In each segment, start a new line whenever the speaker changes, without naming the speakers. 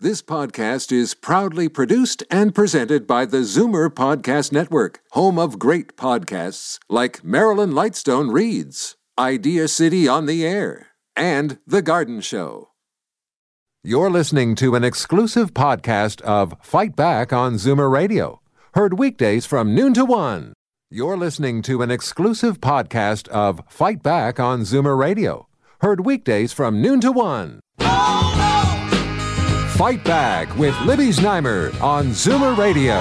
This podcast is proudly produced and presented by the Zoomer Podcast Network, home of great podcasts like Marilyn Lightstone Reads, Idea City on the Air, and The Garden Show. You're listening to an exclusive podcast of Fight Back on Zoomer Radio, heard weekdays from noon to 1. You're listening to an exclusive podcast of Fight Back on Zoomer Radio, heard weekdays from noon to 1. Oh, no! Fight Back with Libby Znaimer on Zoomer Radio.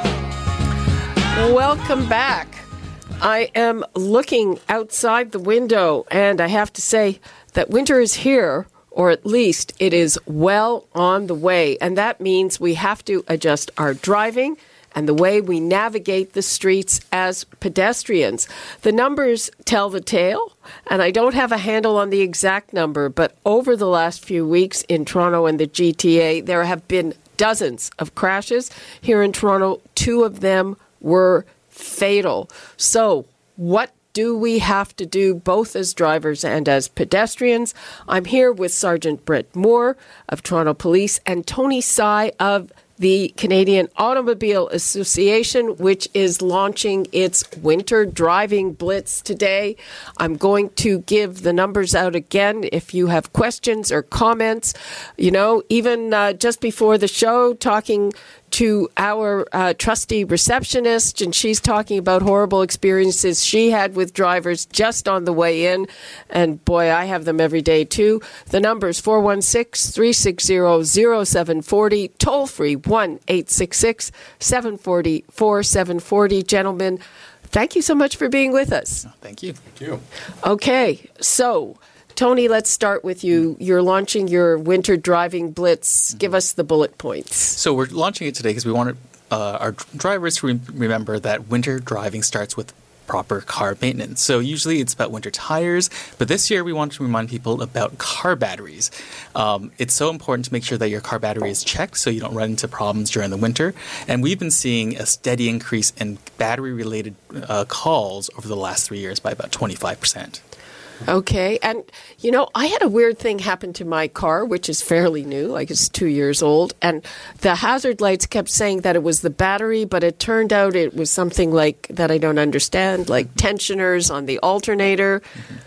Welcome back. I am looking outside the window, and I have to say that winter is here, or at least it is well on the way. And that means we have to adjust our driving and the way we navigate the streets as pedestrians. The numbers tell the tale, and I don't have a handle on the exact number, but over the last few weeks in Toronto and the GTA, there have been dozens of crashes. Here in Toronto, 2 of them were fatal. So what do we have to do both as drivers and as pedestrians? I'm here with Sergeant Brett Moore of Toronto Police and Tony Sy of the Canadian Automobile Association, which is launching its winter driving blitz today. I'm going to give the numbers out again if you have questions or comments. You know, even just before the show, talking to our trusty receptionist, and she's talking about horrible experiences she had with drivers just on the way in. And boy, I have them every day too. The number's 416-360-0740, toll free 1-866-740-4740. Gentlemen, thank you so much for being with us.
Thank you.
Thank you.
Okay, so Tony, let's start with you. You're launching your winter driving blitz. Give us the bullet points.
So we're launching it today because we want our drivers to remember that winter driving starts with proper car maintenance. So usually it's about winter tires, but this year we want to remind people about car batteries. It's so important to make sure that your car battery is checked so you don't run into problems during the winter. And we've been seeing a steady increase in battery-related calls over the last 3 years by about 25%.
Okay. And, you know, I had a weird thing happen to my car, which is fairly new, like it's 2 years old. And the hazard lights kept saying that it was the battery, but it turned out it was something like that I don't understand, like tensioners on the alternator.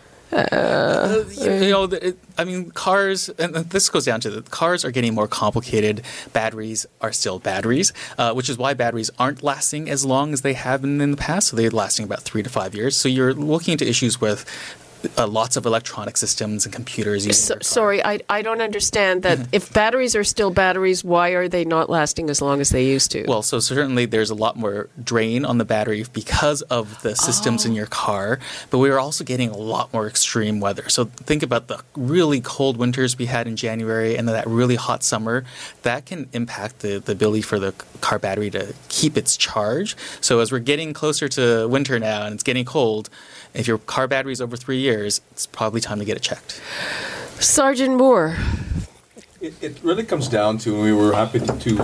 Cars, and this goes down to the cars are getting more complicated. Batteries are still batteries, which is why batteries aren't lasting as long as they have been in the past. So they're lasting about 3 to 5 years. So you're looking into issues with lots of electronic systems and computers.
Sorry, I don't understand that. If batteries are still batteries, why are they not lasting as long as they used to?
Well, so certainly there's a lot more drain on the battery because of the systems in your car, but we are also getting a lot more extreme weather. So think about the really cold winters we had in January and that really hot summer. That can impact the ability for the car battery to keep its charge. So as we're getting closer to winter now and it's getting cold, if your car battery is over 3 years, it's probably time to get it checked.
Sergeant Moore.
It really comes down to, and we were happy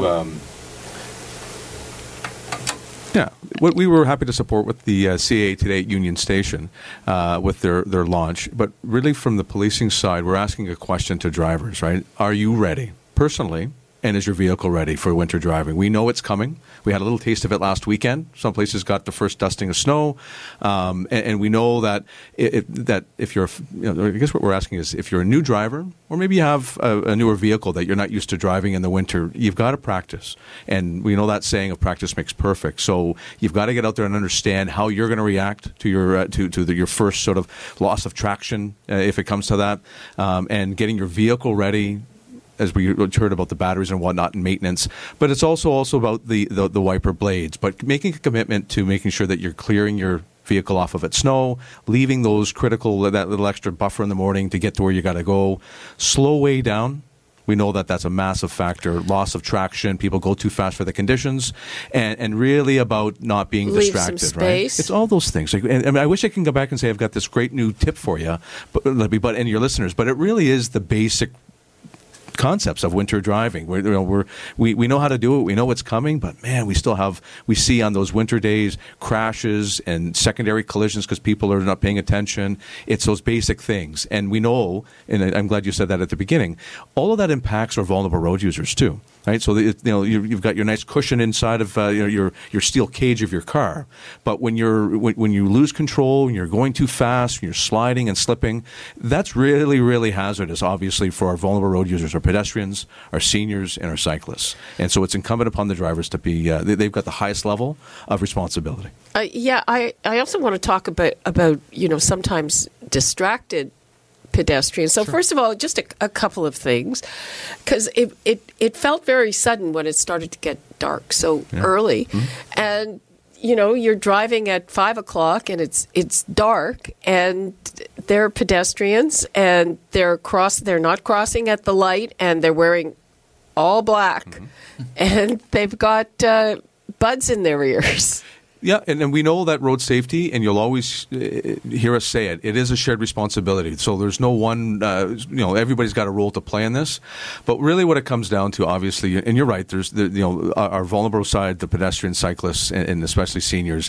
we were happy to support with the CAA today at Union Station with their launch. But really from the policing side, we're asking a question to drivers, right? Are you ready? Personally, and is your vehicle ready for winter driving? We know it's coming. We had a little taste of it last weekend. Some places got the first dusting of snow, and we know that if you're, I guess what we're asking is if you're a new driver, or maybe you have a newer vehicle that you're not used to driving in the winter, you've got to practice. And we know that saying of practice makes perfect. So you've got to get out there and understand how you're going to react to your your first sort of loss of traction if it comes to that, and getting your vehicle ready. As we heard about the batteries and whatnot and maintenance, but it's also about the wiper blades, but making a commitment to making sure that you're clearing your vehicle off of its snow, leaving those critical, that little extra buffer in the morning to get to where you got to go. Slow way down. We know that that's a massive factor. Loss of traction. People go too fast for the conditions, and really about not being distracted.
Some space.
Right? It's all those things. And I wish I can go back and say I've got this great new tip for you, but and your listeners. But it really is the basic concepts of winter driving. We know how to do it. We know what's coming, but man, we see on those winter days crashes and secondary collisions because people are not paying attention. It's those basic things, and we know. And I'm glad you said that at the beginning. All of that impacts our vulnerable road users too. Right, so you've got your nice cushion inside of your steel cage of your car, but when you lose control, when you're going too fast, when you're sliding and slipping, that's really, really hazardous. Obviously, for our vulnerable road users, our pedestrians, our seniors, and our cyclists. And so it's incumbent upon the drivers to be they've got the highest level of responsibility.
I also want to talk about sometimes distracted pedestrians. So first of all, just a couple of things, because it felt very sudden when it started to get dark so early, and you're driving at 5 o'clock and it's dark, and they're pedestrians and they're not crossing at the light, and they're wearing all black, and they've got buds in their ears.
Yeah, and we know that road safety, and you'll always hear us say it is a shared responsibility. So there's no one, everybody's got a role to play in this. But really what it comes down to, obviously, and you're right, there's our vulnerable side, the pedestrian, cyclists, and especially seniors,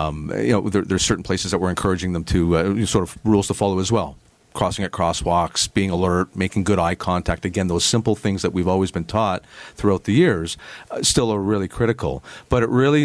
there's certain places that we're encouraging them to sort of rules to follow as well. Crossing at crosswalks, being alert, making good eye contact. Again, those simple things that we've always been taught throughout the years still are really critical. But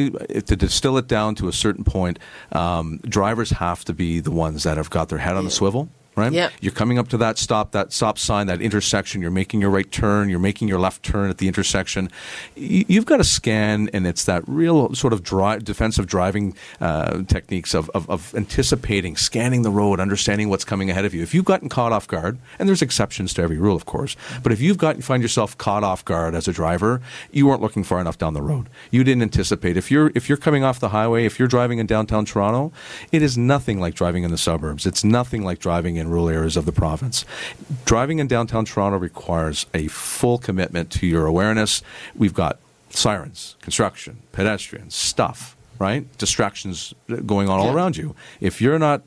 to distill it down to a certain point, drivers have to be the ones that have got their head on the swivel. Right?
Yeah.
You're coming up to that stop sign, that intersection. You're making your right turn. You're making your left turn at the intersection. You've got to scan, and it's that real sort of defensive driving techniques of anticipating, scanning the road, understanding what's coming ahead of you. If you've gotten caught off guard, and there's exceptions to every rule, of course, but if you find yourself caught off guard as a driver, you weren't looking far enough down the road. You didn't anticipate. If you're coming off the highway, if you're driving in downtown Toronto, it is nothing like driving in the suburbs. It's nothing like driving in rural areas of the province. Driving in downtown Toronto requires a full commitment to your awareness. We've got sirens, construction, pedestrians, stuff, right? Distractions going on all around you. If you're not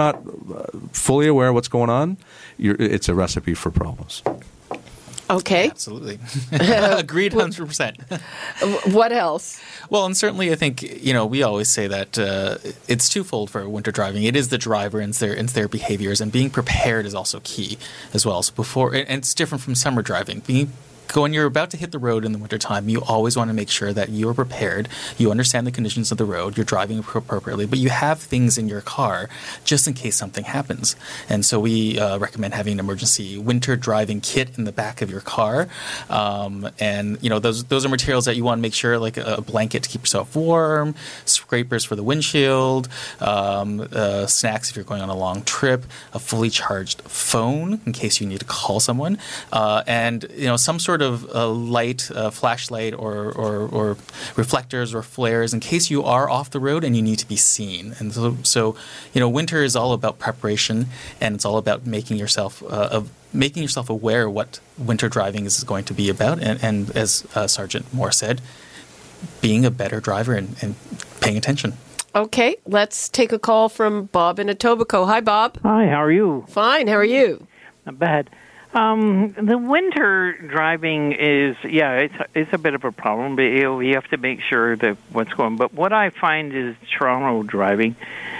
fully aware of what's going on, it's a recipe for problems.
Okay.
Absolutely. Agreed 100%.
What else?
Well, and certainly I think, we always say that it's twofold for winter driving. It is the driver and it's their behaviors, and being prepared is also key as well. So and it's different from summer driving. When you're about to hit the road in the wintertime, you always want to make sure that you're prepared, you understand the conditions of the road, you're driving appropriately, but you have things in your car just in case something happens. And so we recommend having an emergency winter driving kit in the back of your car. And, those are materials that you want to make sure, like a blanket to keep yourself warm, scrapers for the windshield, snacks if you're going on a long trip, a fully charged phone in case you need to call someone, and, some sort of light, flashlight or reflectors or flares in case you are off the road and you need to be seen. And so winter is all about preparation, and it's all about making yourself aware what winter driving is going to be about. And as Sergeant Moore said, being a better driver and paying attention.
Okay, let's take a call from Bob in Etobicoke. Hi, Bob.
Hi, how are you?
Fine, how are you?
Not bad. The winter driving is, it's a bit of a problem, but you have to make sure that what's going. But what I find is Toronto driving,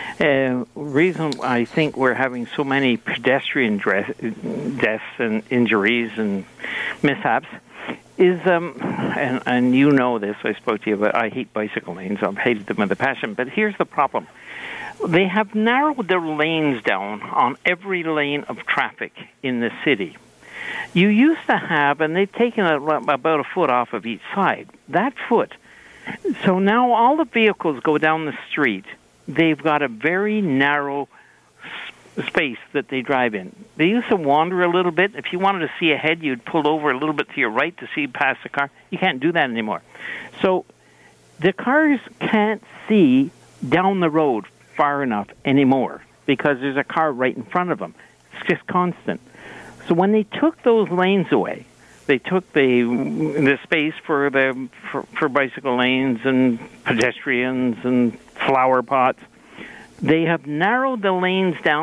reason I think we're having so many pedestrian deaths and injuries and mishaps is, and you know this, I spoke to you, but I hate bicycle lanes. I've hated them with a passion. But here's the problem. They have narrowed their lanes down on every lane of traffic in the city. You used to have, and they've taken about a foot off of each side, that foot. So now all the vehicles go down the street. They've got a very narrow space that they drive in. They used to wander a little bit. If you wanted to see ahead, you'd pull over a little bit to your right to see past the car. You can't do that anymore. So the cars can't see down the road far enough anymore because there's a car right in front of them. It's just constant. So when they took those lanes away, they took the space for bicycle lanes and pedestrians and flower pots. They have narrowed the lanes down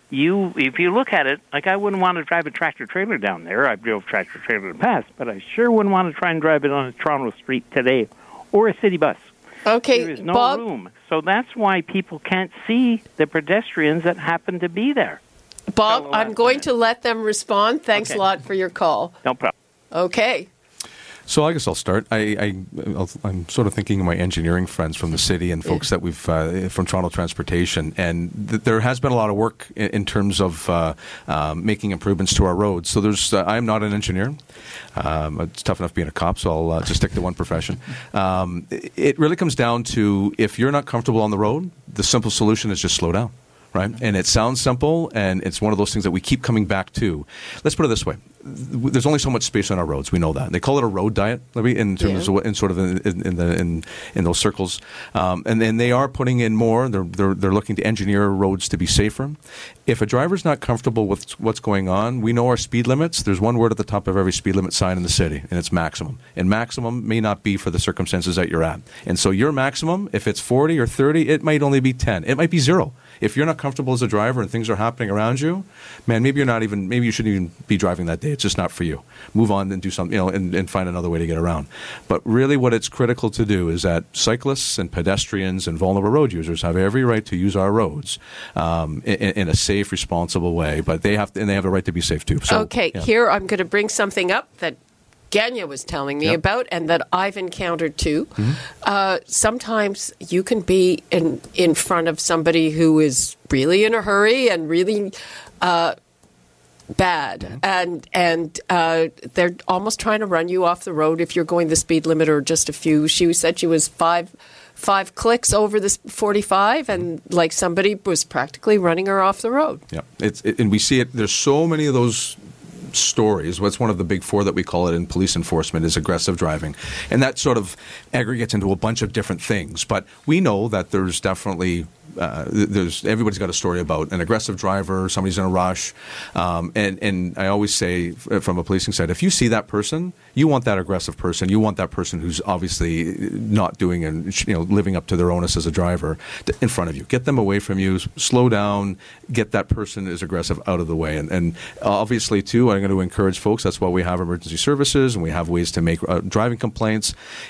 if you look at it, like I wouldn't want to drive a tractor-trailer down there. I've drove tractor-trailer in the past, but I sure wouldn't want to try and drive it on a Toronto street today or a city bus.
Okay,
there is no
Bob,
room. So that's why people can't see the pedestrians that happen to be there.
Bob, I'm going to let them respond. Thanks a lot for your call.
No problem.
Okay.
So I guess I'll start. I'm sort of thinking of my engineering friends from the city and folks that we've from Toronto Transportation, and there has been a lot of work in terms of making improvements to our roads. So I'm not an engineer. It's tough enough being a cop, so I'll just stick to one profession. It really comes down to, if you're not comfortable on the road, the simple solution is just slow down. Right? And it sounds simple, and it's one of those things that we keep coming back to. Let's put it this way. There's only so much space on our roads. We know that. They call it a road diet, Libby, in terms of in those circles. And then they are putting in more. They're looking to engineer roads to be safer. If a driver's not comfortable with what's going on, we know our speed limits. There's one word at the top of every speed limit sign in the city, and it's maximum. And maximum may not be for the circumstances that you're at. And so your maximum, if it's 40 or 30, it might only be 10. It might be 0. If you're not comfortable as a driver and things are happening around you, man, maybe you shouldn't even be driving that day. It's just not for you. Move on and do something, and find another way to get around. But really what it's critical to do is that cyclists and pedestrians and vulnerable road users have every right to use our roads in a safe, responsible way. But they have a right to be safe too. So,
Here I'm going to bring something up that Ganya was telling me about, and that I've encountered too. Mm-hmm. Sometimes you can be in front of somebody who is really in a hurry and really bad, and they're almost trying to run you off the road if you're going the speed limit or just a few. She said she was five clicks over the 45, and like somebody was practically running her off the road.
Yeah, and we see it. There's so many of those stories. What's one of the big four that we call it in police enforcement is aggressive driving. And that sort of aggregates into a bunch of different things. But we know that there's definitely everybody's got a story about an aggressive driver, somebody's in a rush. And I always say from a policing side, if you see that person, you want that aggressive person. You want that person who's obviously not doing and living up to their onus as a driver in front of you. Get them away from you. Slow down. Get that person as aggressive out of the way. And obviously, too, I'm going to encourage folks. That's why we have emergency services and we have ways to make driving complaints.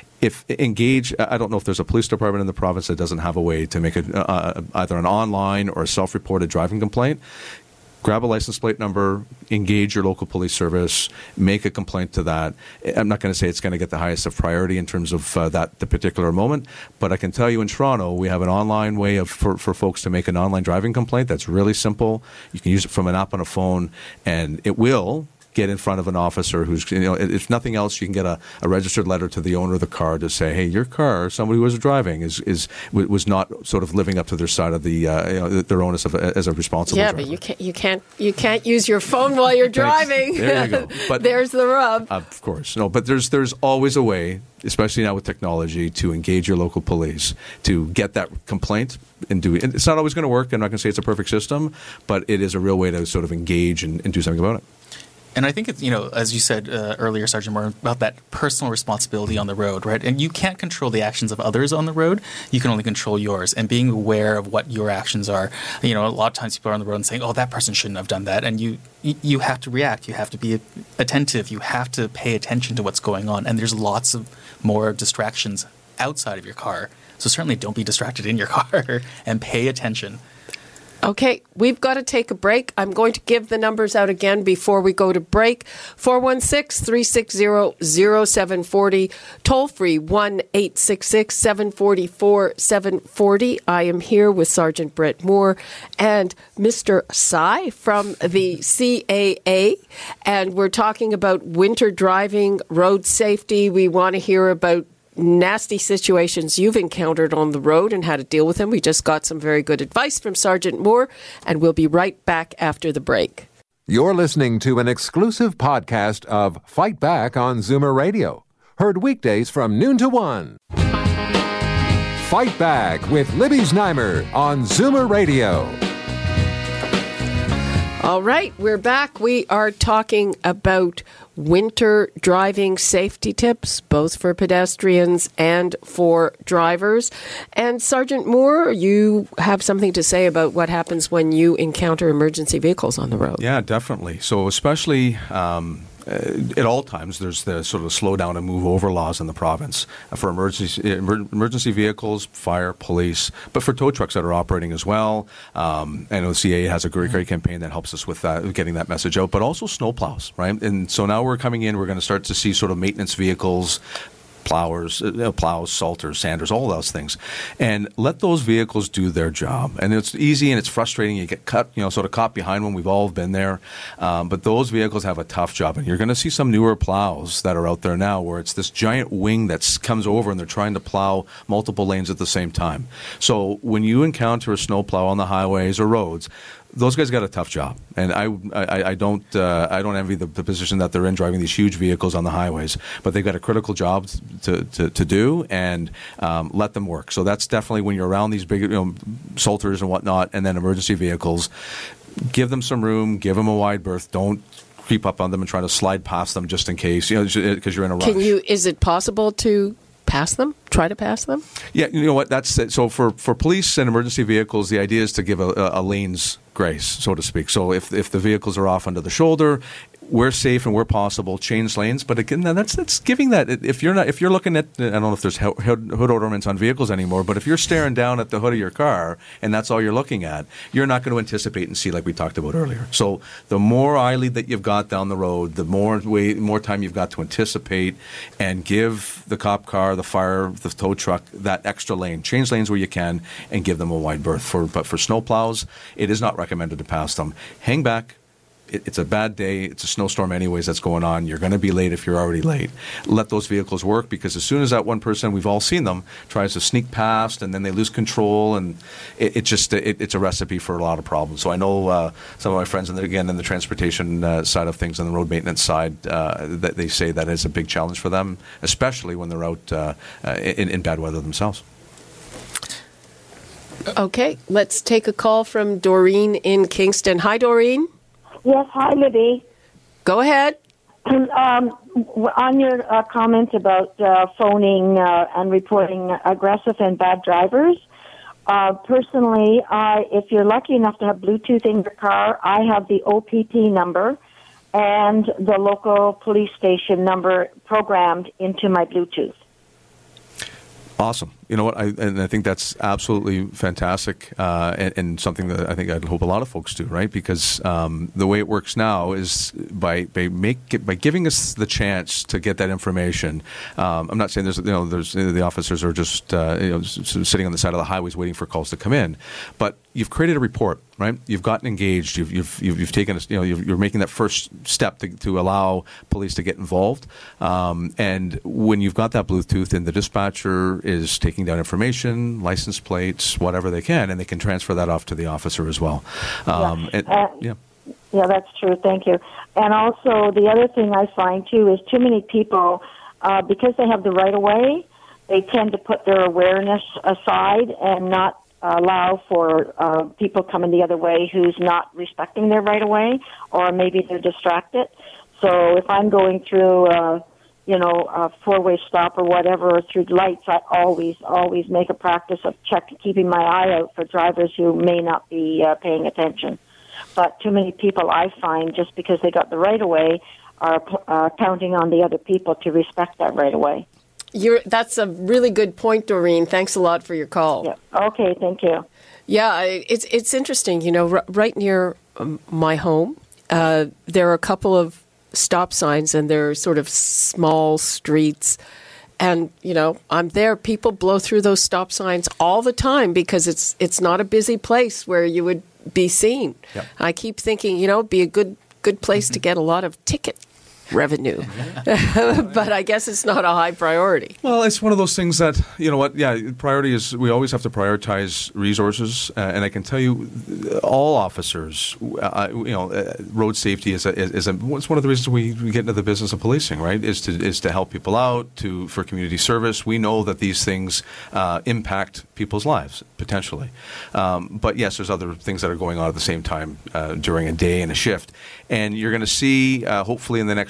I don't know if there's a police department in the province that doesn't have a way to make either an online or a self-reported driving complaint. Grab a license plate number, engage your local police service, make a complaint to that. I'm not going to say it's going to get the highest of priority in terms of the particular moment, but I can tell you in Toronto we have an online way for folks to make an online driving complaint that's really simple. You can use it from an app on a phone, and it will get in front of an officer who's, if nothing else, you can get a registered letter to the owner of the car to say, hey, your car, somebody who was driving was not sort of living up to their side of their onus as a responsible driver.
Yeah, but you can't use your phone while you're driving.
There you go. But
there's the rub.
Of course. No, but there's always a way, especially now with technology, to engage your local police to get that complaint and do it. And it's not always going to work. I'm not going to say it's a perfect system, but it is a real way to sort of engage and do something about it.
And I think it's, as you said earlier, Sergeant Moore, about that personal responsibility on the road, right? And you can't control the actions of others on the road. You can only control yours. And being aware of what your actions are. A lot of times people are on the road and saying, oh, that person shouldn't have done that. And you have to react. You have to be attentive. You have to pay attention to what's going on. And there's lots of more distractions outside of your car. So certainly don't be distracted in your car and pay attention.
Okay, we've got to take a break. I'm going to give the numbers out again before we go to break. 416-360-0740. Toll free 1-866-744-740. I am here with Sergeant Brett Moore and Mr. Sy from the CAA. And we're talking about winter driving, road safety. We want to hear about nasty situations you've encountered on the road and how to deal with them. We just got some very good advice from Sergeant Moore, and we'll be right back after the break.
You're listening to an exclusive podcast of Fight Back on Zoomer Radio. Heard weekdays from noon to 1. Fight Back with Libby Znaimer on Zoomer Radio.
All right, we're back. We are talking about winter driving safety tips, both for pedestrians and for drivers. And Sergeant Moore, you have something to say about what happens when you encounter emergency vehicles on the road.
Yeah, definitely. So especially at all times, there's the sort of slow down and move over laws in the province for emergency vehicles, fire, police, but for tow trucks that are operating as well. I know the CA has a great campaign that helps us with that, getting that message out, but also snowplows, right? And so now we're coming in, we're going to start to see sort of maintenance vehicles, plows, salters, sanders, all those things, and let those vehicles do their job. And it's easy and it's frustrating. You get sort of caught behind when we've all been there. But those vehicles have a tough job, and you're going to see some newer plows that are out there now, where it's this giant wing that comes over and they're trying to plow multiple lanes at the same time. So when you encounter a snowplow on the highways or roads, those guys got a tough job, and I don't envy the position that they're in, driving these huge vehicles on the highways. But they've got a critical job to do, and let them work. So that's definitely when you're around these big salters and whatnot, and then emergency vehicles, give them some room, give them a wide berth. Don't creep up on them and try to slide past them just in case, because you're in a rush.
Is it possible to pass them? Try to pass them?
Yeah, you know what? That's it. So for police and emergency vehicles, the idea is to give a lane's grace, so to speak. So if the vehicles are off under the shoulder, we're safe and where possible, change lanes. But again, that's giving that. If you're looking at, I don't know if there's hood ornaments on vehicles anymore, but if you're staring down at the hood of your car and that's all you're looking at, you're not going to anticipate and see, like we talked about earlier. So the more eye lead that you've got down the road, the more time you've got to anticipate and give the cop car, the fire, the tow truck that extra lane. Change lanes where you can and give them a wide berth. But for snowplows, it is not recommended to pass them. Hang back. It's a bad day. It's a snowstorm anyways that's going on. You're going to be late if you're already late. Let those vehicles work, because as soon as that one person, we've all seen them, tries to sneak past and then they lose control, and it's a recipe for a lot of problems. So I know some of my friends, in the transportation side of things, and the road maintenance side, that they say that is a big challenge for them, especially when they're out in bad weather themselves.
Okay, let's take a call from Doreen in Kingston. Hi, Doreen.
Yes, hi, Libby.
Go ahead.
On your comments about phoning and reporting aggressive and bad drivers, personally, if you're lucky enough to have Bluetooth in your car, I have the OPP number and the local police station number programmed into my Bluetooth.
Awesome. You know what? I think that's absolutely fantastic, and something that I'd hope a lot of folks do, right? Because the way it works now is by giving us the chance to get that information. I'm not saying there's the officers are just sitting on the side of the highways waiting for calls to come in, but you've created a report, right? You've gotten engaged. You've taken you're making that first step to allow police to get involved, and when you've got that Bluetooth, and the dispatcher is taking down information, license plates, whatever they can, and they can transfer that off to the officer as well.
Yeah, that's true. Thank you. And also, the other thing I find, too, is too many people, because they have the right-of-way, they tend to put their awareness aside and not allow for people coming the other way who's not respecting their right-of-way, or maybe they're distracted. So if I'm going through a four-way stop or whatever, through lights, I always make a practice of keeping my eye out for drivers who may not be paying attention. But too many people, I find, just because they got the right-of-way, are counting on the other people to respect that right-of-way.
That's a really good point, Doreen. Thanks a lot for your call.
Yeah. Okay, thank you.
Yeah, it's interesting. Right near my home, there are a couple of stop signs, and they're sort of small streets. And, I'm there. People blow through those stop signs all the time because it's not a busy place where you would be seen. Yep. I keep thinking, it'd be a good place to get a lot of ticket revenue. But I guess it's not a high priority.
Well, it's one of those things that, priority is, we always have to prioritize resources. And I can tell you, all officers, road safety is it's one of the reasons we get into the business of policing, right? Is to help people out, for community service. We know that these things impact people's lives, potentially. But yes, there's other things that are going on at the same time during a day and a shift. And you're going to see, hopefully in the next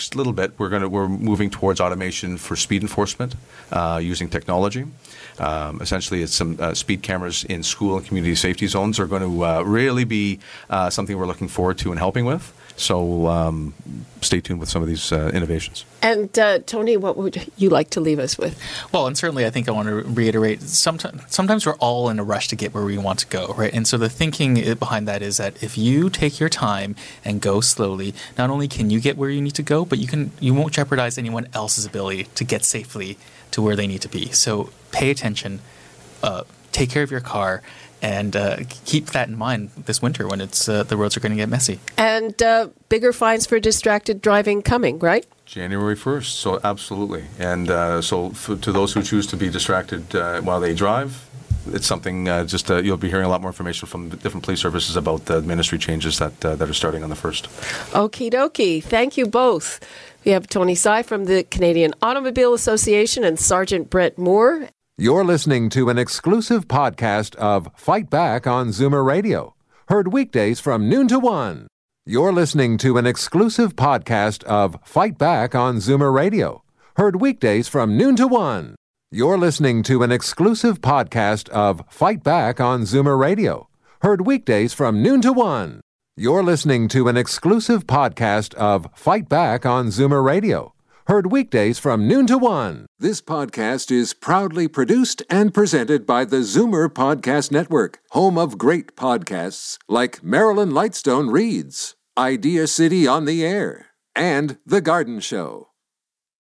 next little bit, we're moving towards automation for speed enforcement using technology. Essentially, it's some speed cameras in school and community safety zones are going to really be something we're looking forward to and helping with. So stay tuned with some of these innovations.
And Tony, what would you like to leave us with?
Well, and certainly I think I want to reiterate, sometimes we're all in a rush to get where we want to go, right? And so the thinking behind that is that if you take your time and go slowly, not only can you get where you need to go, but you won't jeopardize anyone else's ability to get safely to where they need to be. So pay attention, take care of your car, and keep that in mind this winter when it's the roads are going to get messy.
And bigger fines for distracted driving coming, right?
January 1st, so absolutely. And to those who choose to be distracted while they drive, it's something you'll be hearing a lot more information from different police services about the ministry changes that are starting on the 1st. Okie
dokie. Thank you both. We have Tony Sy from the Canadian Automobile Association and Sergeant Brett Moore.
You're listening to an exclusive podcast of Fight Back on Zoomer Radio, heard weekdays from noon to 1. You're listening to an exclusive podcast of Fight Back on Zoomer Radio, heard weekdays from noon to 1. You're listening to an exclusive podcast of Fight Back on Zoomer Radio, heard weekdays from noon to 1. You're listening to an exclusive podcast of Fight Back on Zoomer Radio, heard weekdays from noon to 1. This podcast is proudly produced and presented by the Zoomer Podcast Network, home of great podcasts like Marilyn Lightstone Reads, Idea City on the Air, and The Garden Show.